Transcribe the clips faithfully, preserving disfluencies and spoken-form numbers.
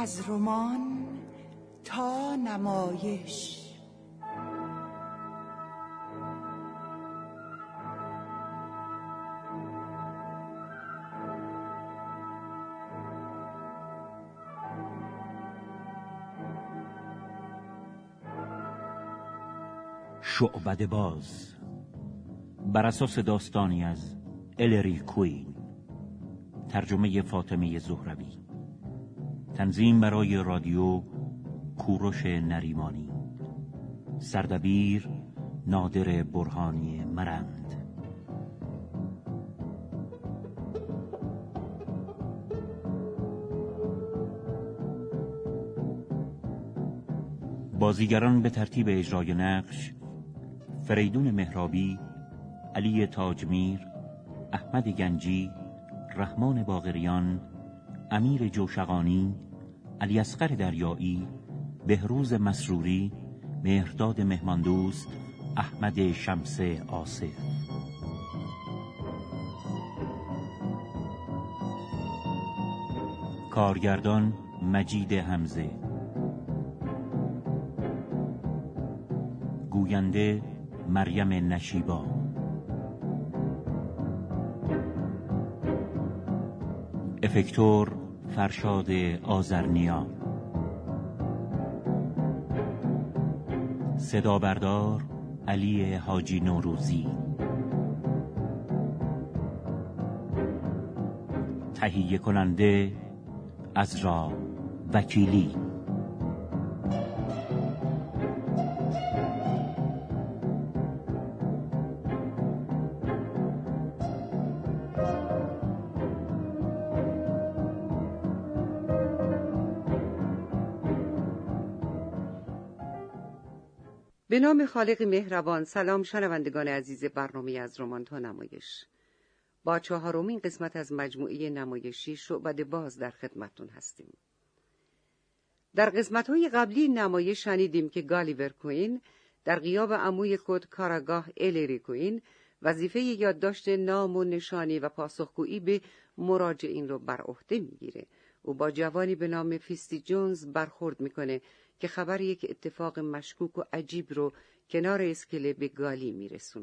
از رمان تا نمایش. شعبده باز بر اساس داستانی از الری کوین، ترجمه فاطمه زهروی، تنظیم برای رادیو کوروش نریمانی، سردبیر نادر برهانی مرند. بازیگران به ترتیب اجرای نقش: فریدون مهرابی، علی تاجمیر، احمد گنجی، رحمان باقریان، امیر جوشقانی، علی اصغر دریایی، بهروز مسروری، مهرداد مهماندوست، احمد شمس آصف. کارگردان مجید حمزه. گوینده مریم نشیبا. افکتور فرشاد آذرنیا. صدا بردار علی حاجی نوروزی. تهیه کننده عزرا وکیلی. به نام خالق مهربان. سلام شنوندگان عزیز برنامه از رمان تا نمایش. با چهارمین قسمت از مجموعه نمایشی شعبده باز در خدمتتون هستیم. در قسمت‌های قبلی نمایش شنیدیم که گالیور کوین در غیاب عموی خود کاراگاه الری کوین وظیفه یادداشت نام و نشانی و پاسخگویی به مراجعین رو بر عهده میگیره. او با جوانی به نام فیستی جونز برخورد میکنه که خبر یک اتفاق مشکوک و عجیب رو کنار اسکله به گالی میرسونه.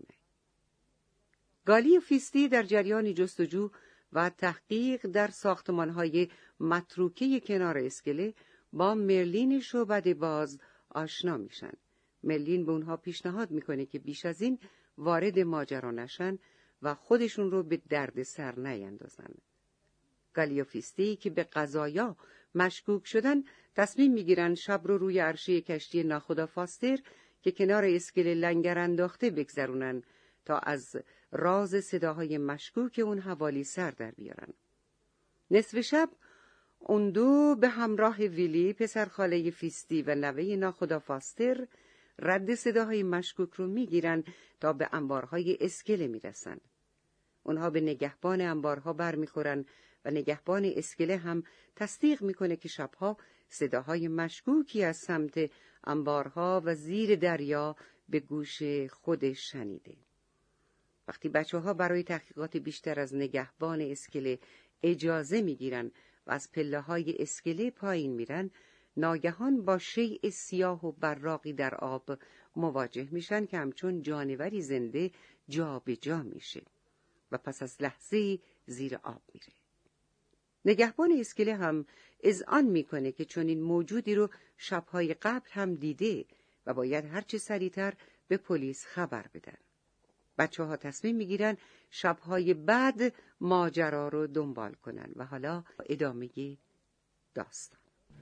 گالی و فیستی در جریان جستجو و تحقیق در ساختمان‌های متروکه کنار اسکله با مرلین شعبده باز آشنا میشن. مرلین به اونها پیشنهاد میکنه که بیش از این وارد ماجرا نشن و خودشون رو به درد سر نیندازن. گالی و فیستی که به قضایا مشکوک شدن تصمیم میگیرن شب رو روی عرشه کشتی ناخدا فاستر که کنار اسکله لنگر انداخته بگذرونن تا از راز صداهای مشکوک اون حوالی سر در بیارن. نصف شب اون دو به همراه ویلی پسر خاله فیستی و نوه ناخدا فاستر رد صداهای مشکوک رو میگیرن تا به انبارهای اسکله میرسن. اونها به نگهبان انبارها برمیخورن و نگهبان اسکله هم تصدیق میکنه که شبها صداهای مشکوکی از سمت انبارها و زیر دریا به گوش خودش شنیده. وقتی بچه ها برای تحقیقات بیشتر از نگهبان اسکله اجازه میگیرن و از پله های اسکله پایین میرن، ناگهان با شیء سیاه و براقی در آب مواجه میشن که همچون جانوری زنده جا به جا میشه و پس از لحظه‌ای زیر آب میره. نگهبان اسکله هم اذعان میکنه که چون این موجودی رو شبهای قبل هم دیده و باید هرچه سریعتر به پلیس خبر بدن. بچه ها تصمیم میگیرن شبهای بعد ماجرا رو دنبال کنن و حالا ادامه داستان.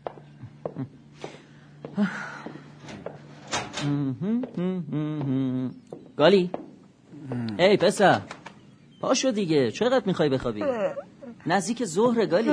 گالی، ای پسر پاشو دیگه، چقدر میخوای بخوابی؟ نزدیک ظهر گالی.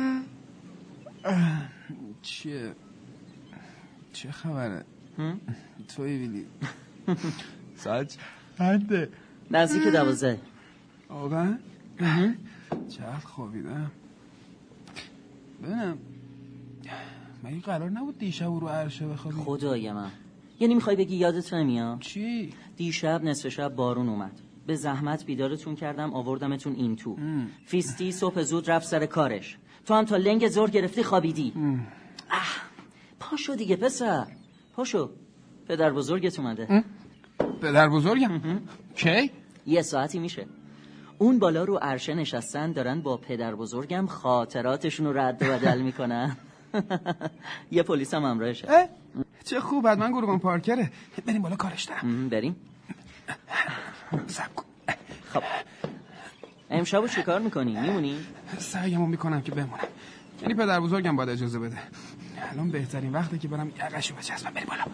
چیه؟ چه خبره؟ توی ویلی ساعت چنده؟ نزدیک دوازده. آقا چقدر خوابیدم. ببینم مگه قرار نبود دیشب رو عرشه بخوابی؟ خدای من، یعنی میخوای بگی یادت نمیاد؟ چی؟ دیشب نصف شب بارون اومد، به زحمت بیدارتون کردم آوردمتون این تو. ام. فیستی صبح زود رفت سر کارش، تو هم تا لنگ زور گرفتی خوابیدی. پاشو دیگه پسر، پاشو. پدر بزرگت اومده. پدر بزرگم؟ کی؟ یه ساعتی میشه. اون بالا رو عرشه نشستن دارن با پدر بزرگم خاطراتشون رو رد و بدل میکنن. یه پلیس هم همراهشه. چه خوب، حتما گروگان پارکره. بریم بالا کارش دارم. بریم. سب کن. خب امشبو چی کار میکنی؟ میمونی؟ سعیمو میکنم که بمونم. یعنی پدر بزرگم باید اجازه بده. الان بهترین وقته که برم یقشو بچسبم. بریم بالا.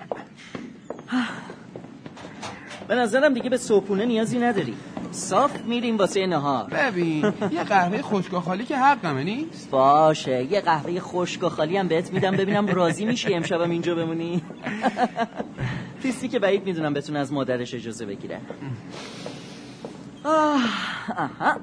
به نظرم دیگه به صبحونه نیازی نداری. صاف میریم واسه نهار. ببین یه قهوه خشک و خالی که حقمه نیست؟ باشه، یه قهوه خشک و خالی هم بهت میدم ببینم راضی میشی امشبم اینجا بمونی. تیستی که بعید میدونم بتونه از مادرش اجازه بگیره. آه آها.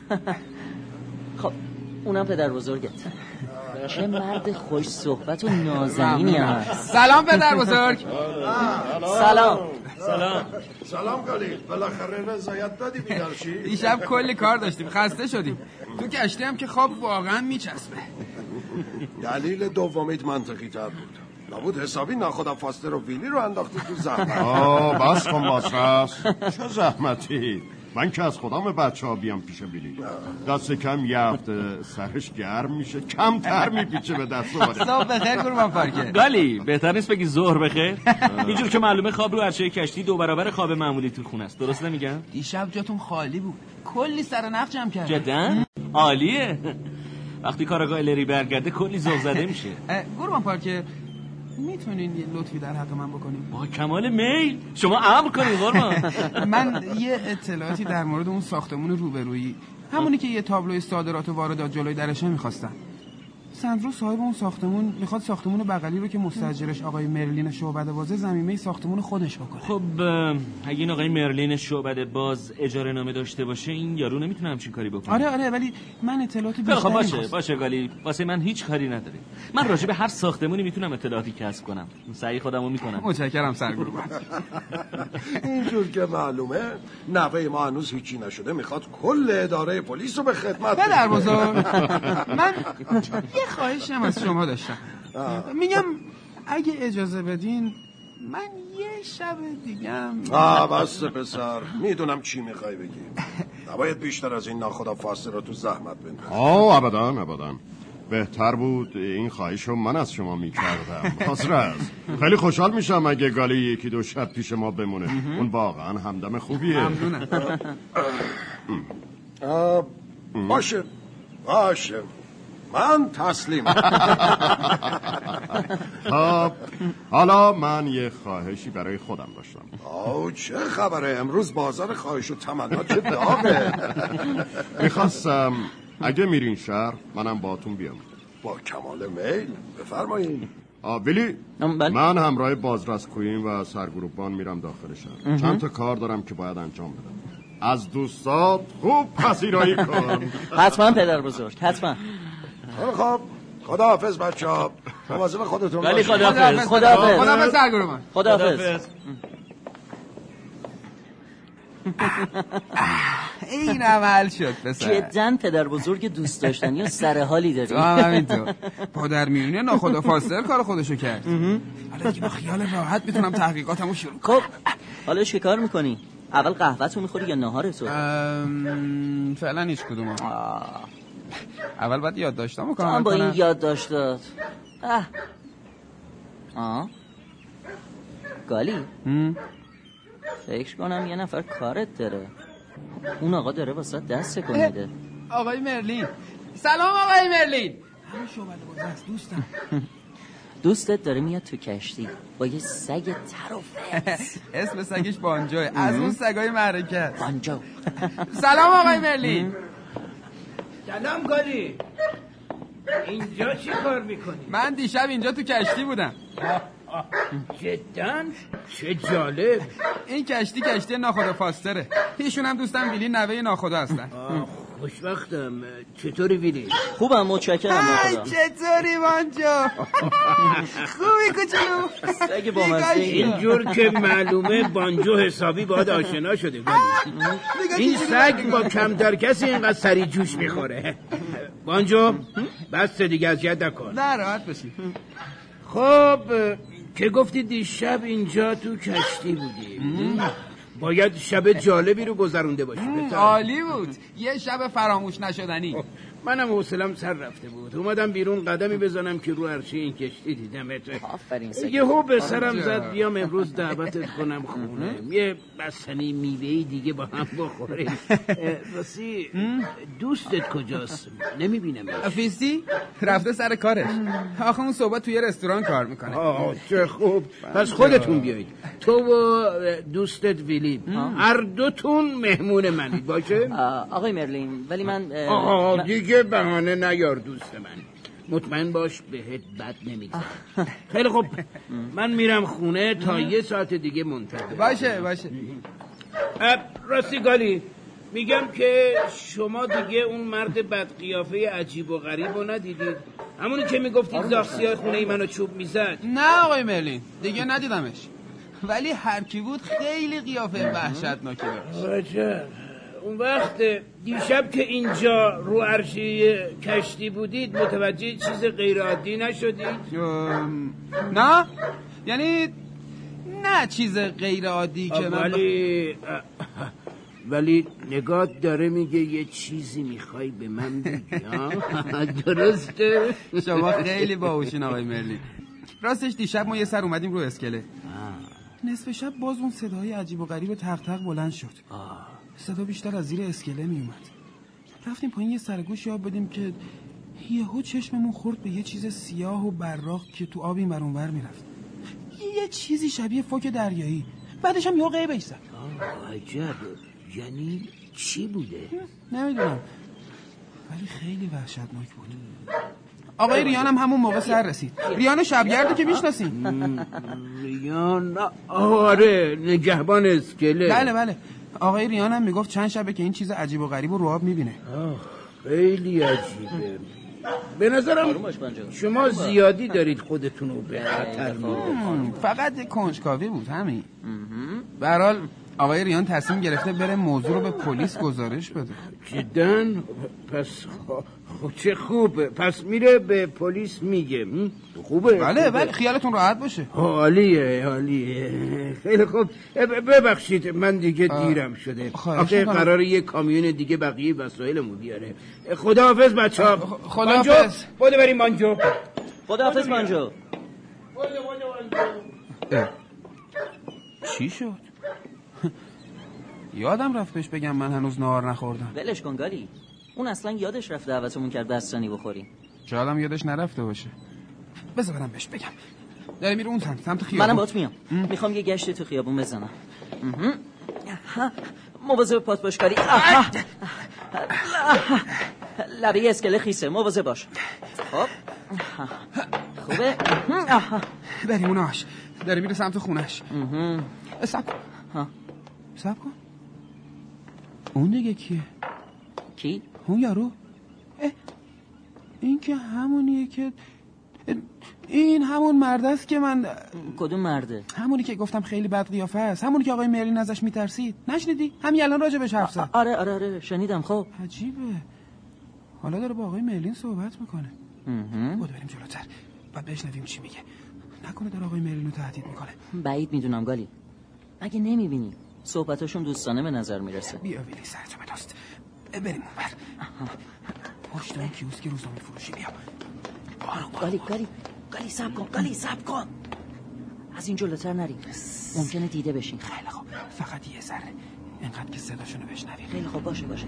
خب اونم پدر بزرگت. چه مرد خوش صحبت و نازنینی هست. سلام پدر بزرگ. سلام. سلام. سلام گالی. بالاخره رضایت دادی بیدار شی؟ دیشب کلی کار داشتیم، خسته شدیم. تو کشتی هم که خواب واقعا میچسبه. دلیل دومیت منطقی تر بود. نبود حسابی ناخدا فاستر و ویلی رو انداختی تو زحمت. آه بس کن باسرس. چه زحمتی؟ من که از خودم بچه ها بیام پیش بیلی. دست کم یه هفته سرش گرم میشه، کمتر میپیچه به دست و صبح بخیر گروگان پارکر. گالی بهتر نیست بگی ظهر بخیر؟ اینجور که معلومه خواب رو عرشه کشتی دو برابر خواب معمولی تو خونه است. درست نمیگم؟ دیشب جاتون خالی بود، کلی سر نخ جمع کرد. جدا؟ عالیه. وقتی کارگاه لری برگرده کلی ذوق زده میشه. گروگان پارکر میتونین یه لطفی در حق من بکنین؟ با کمال میل. شما امر کنین قربان. من یه اطلاعاتی در مورد اون ساختمون روبرویی، همونی که یه تابلوی صادرات و واردات جلوی درشه میخواستم. سندرو صاحب اون ساختمون میخواد ساختمون بغلی رو که مستاجرش آقای مرلین شعبده بازه زمینه ساختمون خودش بکنه. خب اگه این آقای مرلین شعبده باز اجاره نامه داشته باشه این یارو نمیتونه همچین کاری بکنه. آره آره ولی من اطلاعات بیشتری خب باشه میخواست. باشه گالی، واسه من هیچ کاری نداره. من راجع به هر ساختمونی میتونم اطلاعاتی کسب کنم. سعی خودمو میکنم. متشکرم سرگروه. اینجور که معلومه نوه ما هنوز هیچی نشده، میخواد کل اداره پلیس رو به خدمت پدر بزرگ. من یه خواهشم از شما داشتم. میگم اگه اجازه بدین من یه شب دیگم. آه بس پسر، میدونم چی میخوای بگی. نباید بیشتر از این ناخدا فاصله رو تو زحمت بندازی. آه ابدا ابدا. بهتر بود این خواهشو من از شما میکردم. حضرت خیلی خوشحال میشم اگه گالی یکی دو شب پیش ما بمونه. اون واقعا همدم خوبیه. ممنونم. باشه باشه من تسلیم. خب حالا من یه خواهشی برای خودم داشتم. آو چه خبره؟ امروز بازار خواهش و تمنا چه داغه. میخواستم اگه میرین شهر منم باهاتون بیام. با کمال میل بفرمایید. آبیلی من همراه بازرسکویین و سرگروبان میرم داخل شهر. چند تا کار دارم که باید انجام بدم. از دوستات خوب پذیرایی کن. حتما پدر بزرگ حتما. خب خداحافظ بچه ها. مواظب خودتون ولی باشید. خداحافظ. خداحافظ. خداحافظ سرگروبان. خداحافظ. این عمل شد پسر. جداً پدر بزرگ دوست داشتنی و سر حالی داری. تو هم همینطور. پادر میونی ناخدا فاستر کار خودشو کرد. حالا دیگه با خیال راحت میتونم تحقیقاتمو شروع کنم. خب حالا چه کار میکنی؟ اول قهوه‌تو میخوری یا ناهارتو؟ فعلا هیچ کدومو. اول باید یاد داشتم کامل کنم. با این یاد داشتات. اه. آه. گالی. فکر کنم یه نفر کارت داره. اون آقا داره واسه دست کنیده. آقای مرلین. سلام آقای مرلین. همین شعبده بازه است دوستم. دوستت داره میاد تو کشتی با یه سگ تر و فرس. اسم سگش بانجوه. از اون سگای معرکه است. بانجو. سلام آقای مرلین. سلام گالی. اینجا چی کار میکنی؟ من دیشب اینجا تو کشتی بودم. جداً؟ چه جالب. این کشتی کشتی ناخدا فاستره. ایشون هم دوستم ویلی نوه ناخدا هستن. خوشبختم. چطوری ویلی؟ خوبم متشکرم. خدا چطوری وانجا؟ خوبی کوچولو؟ اگه با مزه اینجور که معلومه بانجو حسابی باید آشنا شده. این سگ با کمتر کسی اینقدر سری جوش میخوره. بانجو بس دیگه اذیت نکن. نه راحت باشی. خب که گفتی دیشب اینجا تو کشتی بودی، باید شب جالبی رو گذرونده باشی. عالی بود، یه شب فراموش نشدنی. منم حوصله‌ام سر رفته بود، اومدم بیرون قدمی بزنم که رو عرشه این کشتی دیدمت. آفرین سگ. یهو به سرم زد بیام امروز دعوتت کنم خونه، یه بستنی میوه‌ای دیگه با هم بخوریم. راستی دوستت کجاست؟ نمیبینمش. فیستی رفته سر کارش. آخه اون صبح توی رستوران کار میکنه. آه چه خوب. پس خودتون بیایید، تو و دوستت ویلی، هر دوتون مهمون منید. باشه آقای مرلین؟ ولی من آه دیگه بهانه نیار دوست من، مطمئن باش بهت بد نمیگذره. خیلی خوب، من میرم خونه تا یه ساعت دیگه منتظر باشه باشه. راستی گالی، میگم که شما دیگه اون مرد بدقیافه عجیب و غریب رو ندیدید؟ همونی که میگفتید زاخسیای خونه منو چوب میزد؟ نه آقای مرلین دیگه ندیدمش، ولی هر کی بود خیلی قیافه وحشتناکی داشت. اون وقت دیشب که اینجا رو عرشه کشتی بودید متوجه چیز غیر عادی نشدید؟ نه یعنی نه چیز غیر عادی که من ولی ولی نگات داره میگه یه چیزی میخوای به من بگی. درسته؟ شما خیلی باهوشین آقای مرلین. راستش دیشب ما یه سر اومدیم رو اسکله، نصف شب باز اون صدای عجیب و غریب تق تق بلند شد. صدا بیشتر از زیر اسکله می اومد. رفتیم پایین یه سرگوش یاب بدیم که یهو چشممون خورد به یه چیز سیاه و براق که تو آبی مرونور میرفت. یه چیزی شبیه فوک دریایی. بعدش هم یهو غیبش زد. عجب، یعنی چی بوده؟ نمیدونم ولی خیلی وحشتناک بود. آقای ریان هم همون موقع سر رسید. ریان شبگردو که میشناسین؟ ریان آره، نگهبان اسکله. بله بله، آقای ریان هم میگفت چند شبه که این چیز عجیب و غریب رو آب میبینه. خیلی عجیبه. به نظرم شما زیادی دارید خودتونو به خطر می‌اندازید. فقط کنجکاوی بود همین. به هر حال آقای ریان تصمیم گرفته بره موضوع رو به پلیس گزارش بده. جداً؟ پس خب چه خوبه، پس میره به پلیس میگه. خوبه؟ بله بله، خیالتون راحت باشه. عالیه عالیه. خیلی خوب، ببخشید من دیگه دیرم شده. آخه قراره یه کامیون دیگه بقیه وسایلمو بیاره. خداحافظ بچه‌ها. خداحافظ. بده بریم مانجو. خداحافظ مانجو. چی شد؟ یادم رفت بهش بگم من هنوز نهار نخوردم. ولش کن گالی، اون اصلا یادش رفت دعوتمون کرد بستنی بخوریم. شاید هم یادش نرفته باشه. بذار برم بهش بگم. داره میره اون سمت سمت خیابون. منم باهات میام. میخوام یه گشت تو خیابون بزنم. مواظب پات باش گالی. لبه اسکله خیسه، مواظب باش. خب خوبه. بریم اوناش. داره میره سمت خونش. سب کن. ها سب کن. اون دیگه کیه؟ کی؟ اون یارو. این که همونیه که این همون مرد است که من. کدوم مرده؟ همونی که گفتم خیلی بد قیافه است، همونی که آقای مرلین ازش میترسید. نشنیدی؟ همین الان راجبش حرف زد. آره آره آره شنیدم. خب عجیبه، حالا داره با آقای مرلین صحبت میکنه. بود بریم جلوتر بعد بشنویم چی میگه. نکنه داره آقای مرلین رو تهدید میکنه. بعید میدونم گالی، اگه نمیبینی صحبتاشون دوستانه به نظر میرسه. بیا ویلی سرتو بدست، بریم اونور پشت اون کیوسک روزنامه فروشی. بیا گالی گالی گالی سب کن گالی سب کن، از این جلوتر نری، ممکنه دیده بشین. خیلی خوب، فقط یه ذره، اینقدر که صداشونو بشنوی. خیلی خوب، باشه باشه.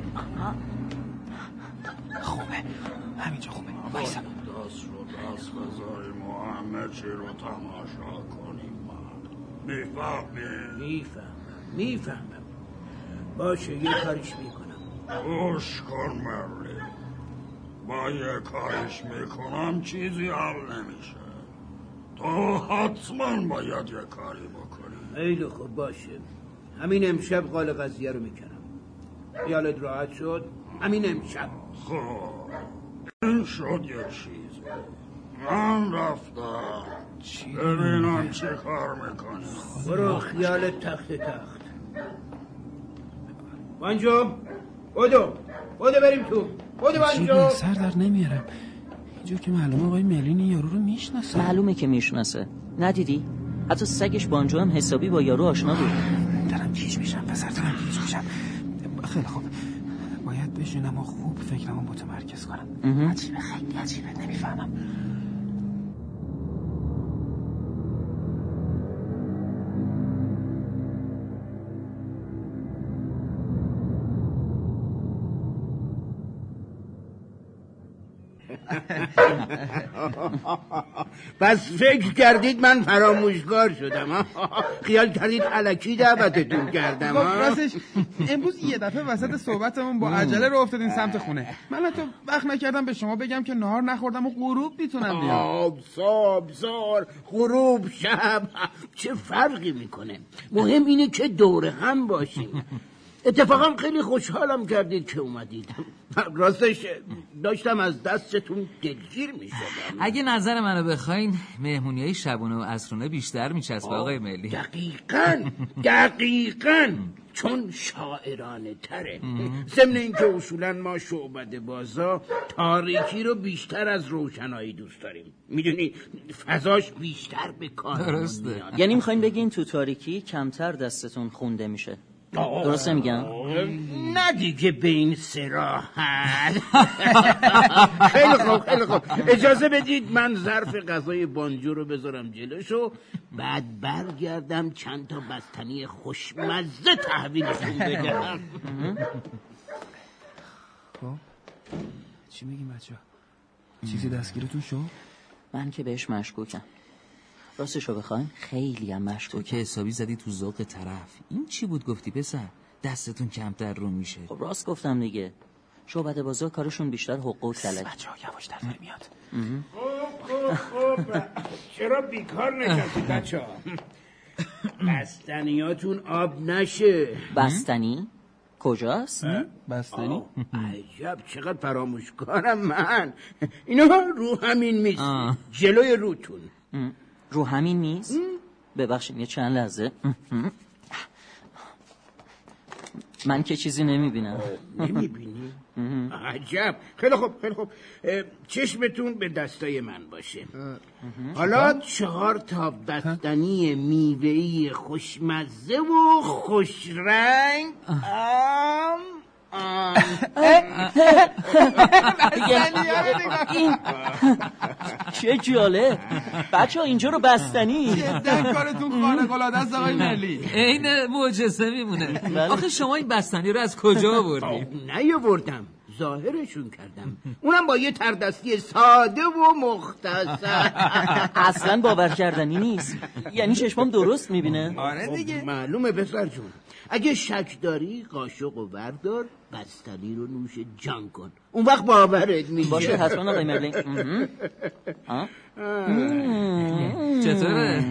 خوبه، همینجا خوبه. وایسا. دست رو دست بذاریم و همه چی رو تماشا کنیم. میفهمی؟ میفهمم میفهمم. باشه یه کاریش میکنم. گوش کن مرلی، با یه کاریش میکنم چیزی حل نمیشه. تو حتما باید یه کاری بکنی. خیلی خوب باشه، همین امشب قال قضیه رو میکنم. خیالت راحت شد؟ همین امشب. خب این شد یه چیز. من رفتم ببینم چه کار میکنی. برو خیال تخت تخت. بانجو بودو بودو بریم تو. بودو بانجو. سر در نمیارم اینجور که معلومه آقای ملین یارو رو میشناسه. معلومه که میشناسه. ندیدی؟ حتی سگش بانجو هم حسابی با یارو آشنا بود. دارم گیج میشم پسر، دارم گیج میشم. خیلی خوب باید بشینم و خوب فکرمو متمرکز کنم. عجیبه، خیلی عجیبه، نمیفهمم. پس فکر کردید من فراموشکار شدم؟ خیال کردید الکی دعوتتون کردم؟ راستش امروز یه دفعه وسط صحبتمون با عجله رو افتادین سمت خونه. من حتی وقت نکردم به شما بگم که نهار نخوردم و غروب میتونم بیام. آب صبح زار غروب شب چه فرقی میکنه؟ مهم اینه که دور هم باشیم. اتفاقا خیلی خوشحالم کردید که اومدید. راستش داشتم از دستتون دلگیر میشدم. اگه نظر منو بخواین مهمونیای شبونه و عصرونه بیشتر میچسبه آقای ملی. دقیقاً دقیقاً چون شاعرانه تره. ضمن اینکه اصولا ما شعبده بازا تاریکی رو بیشتر از روشنایی دوست داریم. میدونی فضاش بیشتر به کار درسته. یعنی میخواین بگین تو تاریکی کمتر دستتون خونده میشه؟ درست نمیگم؟ نه دیگه به این صراحت. خیلی خوب خیلی خوب اجازه بدید من ظرف غذای بانجو رو بذارم جلوشو، بعد برگردم چند تا بستنی خوشمزه تحویلشون بدم. خب چی میگیم بچه ها؟ چیزی دستگیرتون شد؟ من که بهش مشکوکم. راستشو بخواین خیلی هم مشکوکم. تو که حسابی زدی تو ذوق طرف. این چی بود گفتی پسر؟ دستتون کمتر رو میشه. خب راست گفتم دیگه. شعبده بازا کارشون بیشتر حقوق و کلک. بچه ها یواش در نمیاد. خوب خوب خوب چرا بیکار نشستید بچه ها؟ بستنیاتون آب نشه. بستنی؟ کجاست؟ بستنی؟ عجب چقدر فراموشکارم من. اینا رو همین میز جلوی روتون. رو همین میز؟ ببخشید یه چند لحظه. من که چیزی نمیبینم. نمیبینی؟ عجب خیلی خوب خیلی خوب چشمتون به دستای من باشه. حالا چهار تا بستنی میوه‌ای خوشمزه و خوشرنگ. آم آم این چه جاله بچه ها اینجا رو بستنی. جدن کارتون خانق العاده است آقای ملی. این معجزه میمونه. آخه شما این بستنی رو از کجا آوردید؟ نیاوردم، ظاهرشون کردم، اونم با یه تردستی ساده و مختصر. اصلا باور کردنی نیست. یعنی چشمام درست میبینه؟ آره دیگه معلومه پسر جون. اگه شک داری قاشق و بردار، بستنی رو نوش جان کن، اون وقت باورت میشه. باشه حتما آقای مرلین. چطوره؟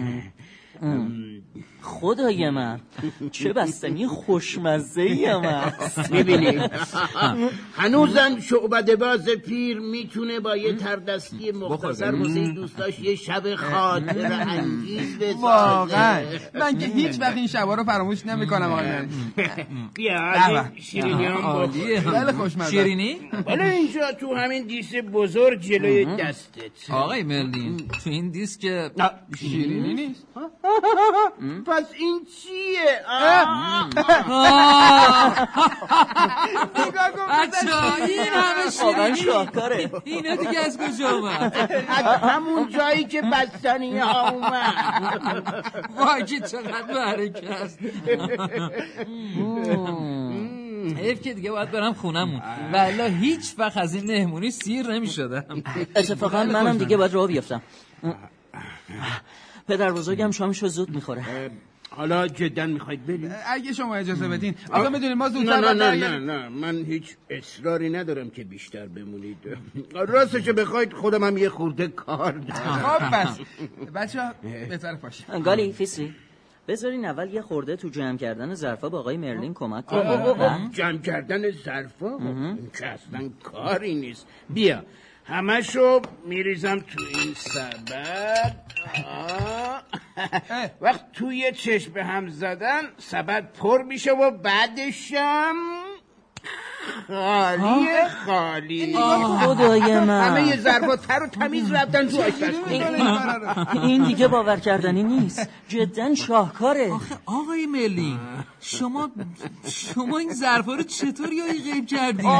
خدای من چه بستنی خوشمزه‌ای هم هست. میبینی هنوزم شعبده باز پیر میتونه با یه تردستی مختصر واسه دوستاش یه شب خاطر انگیز بسازه. واقعا من که هیچ وقت این شبا رو فراموش نمیکنم آقای من. بیا شیرینی هم خیلی خوشمزه. شیرینی؟ حالا اینجا تو همین دیس بزرگ جلوی دستت. آقای ملین تو این دیس که شیرینی نیست. پس این چیه؟ بچه این همه واقعا شیرینی شاهکاره. اینه دیگه از کجا اومد؟ از همون جایی که بستنی ها اومد. وای که چقدر برکه است. حیف که دیگه باید برم خونمون والله هیچ وقت از این مهمونی سیر نمی شدم. اتفاقا منم دیگه باید راه بیفتم. پدر بزرگم شامشو زود میخوره. حالا جدا میخواید بریم؟ اگه شما اجازه بدین. آقا میدونید ما نه زودتر نه نه نه نه من هیچ اصراری ندارم که بیشتر بمونید. راستش بخواید خودم هم یه خورده کار دارم. خب بس بچه ها بهتر باشه. گالی فیسری بذارین اول یه خورده تو جمع کردن ظرفا با آقای مرلین کمک کنیم. جمع کردن ظرفا این که اصلا کاری نیست. بیا همشو میریزم تو این سبد. وقت توی چشم به هم زدن سبد پر میشه و بعدشم خالی خالی. خدای من، همه یه ظرفا تر و تمیز رفتن تو آشپزخونه. این دیگه باور کردنی نیست، جدا شاهکاره. آخه آقای مرلین، شما شما این ظرفا رو چطور یایی غیب کردین؟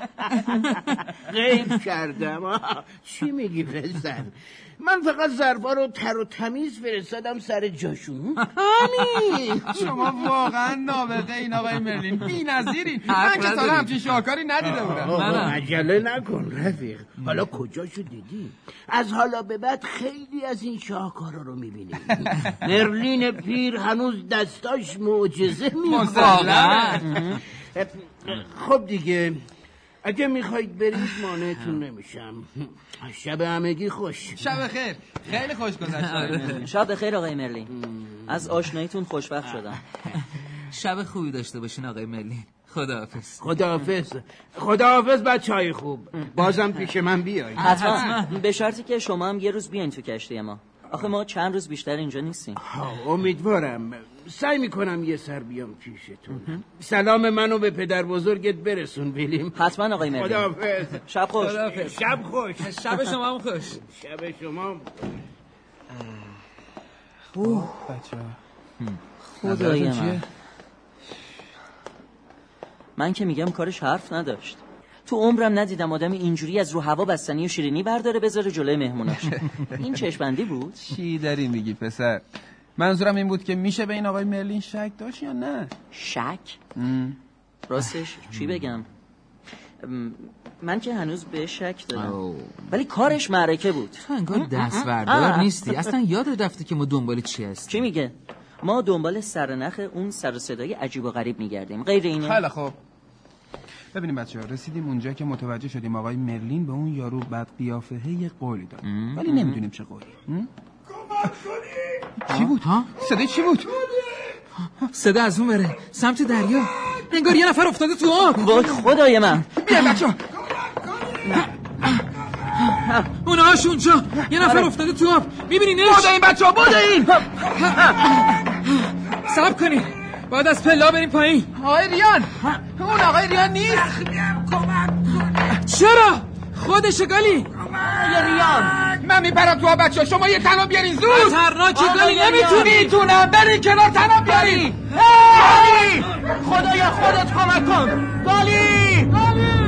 غیب کردم؟ چی میگی پسر؟ من فقط ظرفا رو تر و تمیز فرستادم سر جاشون. همین. شما واقعا نابغه این آقای مرلین، بی‌نظیرین. من که تا همچین شاهکاری ندیده بودم. عجله نکن رفیق، حالا کجاشو دیدی؟ از حالا به بعد خیلی از این شاهکارا رو میبینی. مرلین پیر هنوز دستاش معجزه میکنه. خب دیگه اگه میخواید برید مانعتون نمیشم. شب همگی خوش. شب خیر. خیلی خوش گذشت. شب خیر آقای مرلین. از آشناییتون خوشوقت شدم. شب خوبی داشته باشین آقای مرلین. خداحافظ. خداحافظ. خداحافظ بچهای خوب. بازم پیش من بیایید. حتما، به شرطی که شما هم یه روز بیاین تو کشتی ما. آخه ما چند روز بیشتر اینجا نیستیم. امیدوارم. سعی میکنم یه سر بیام پیشتون. سلام منو به پدر بزرگت برسون ویلیم. حتما آقای مرلین. خداحافظ. شب خوش. خداحافظ. شب خوش. شب شما هم خوش. شب شما. اوه بچه خدای من. من که میگم کارش حرف نداشت. تو عمرم ندیدم آدمی اینجوری از رو هوا بستنی و شیرینی برداره بذاره جلوی مهموناش. این چشمندی بود؟ چی داری میگی پسر؟ منظورم این بود که میشه به این آقای مرلین شک داشت یا نه؟ شک؟ راستش چی بگم؟ من که هنوز به شک دارم، ولی کارش معرکه بود. تو انگار دستبردار نیستی، اصلا یاد رفته که ما دنبال چی هستیم. چی میگه؟ ما دنبال سرنخ اون سر و صدای عجیب و غریب میگردیم، غیر اینه؟ خیلی خوب. ببینیم بچه‌ها، رسیدیم اونجا که متوجه شدیم آقای مرلین به اون یارو بد قیافه یه قولی داد، ولی نمیدونیم چه قولی. چی بود؟ ها؟ صدای چی بود؟ صدا از اون بره سمت دریا، انگار یه نفر افتاده تو آب. وای خدای من. بیا بچه‌ها. اونهاش اونجا یه نفر افتاده تو آب، میبینینش؟ بوده این بچه‌ها، بوده این. صبر کنین، باید از پلا بریم پایین. آقای ریان، اون آقای ریان نیست. چرا؟ خودشه گالی. یا ریان، من میپرم تو آب بچه‌ها، شما یه تناب بیارین زود. خطرناکه گالی، نمیتونی. میتونم، برین کنار تناب بیارین. گالی، خدایا خودت کمک کن. گالی، گالی.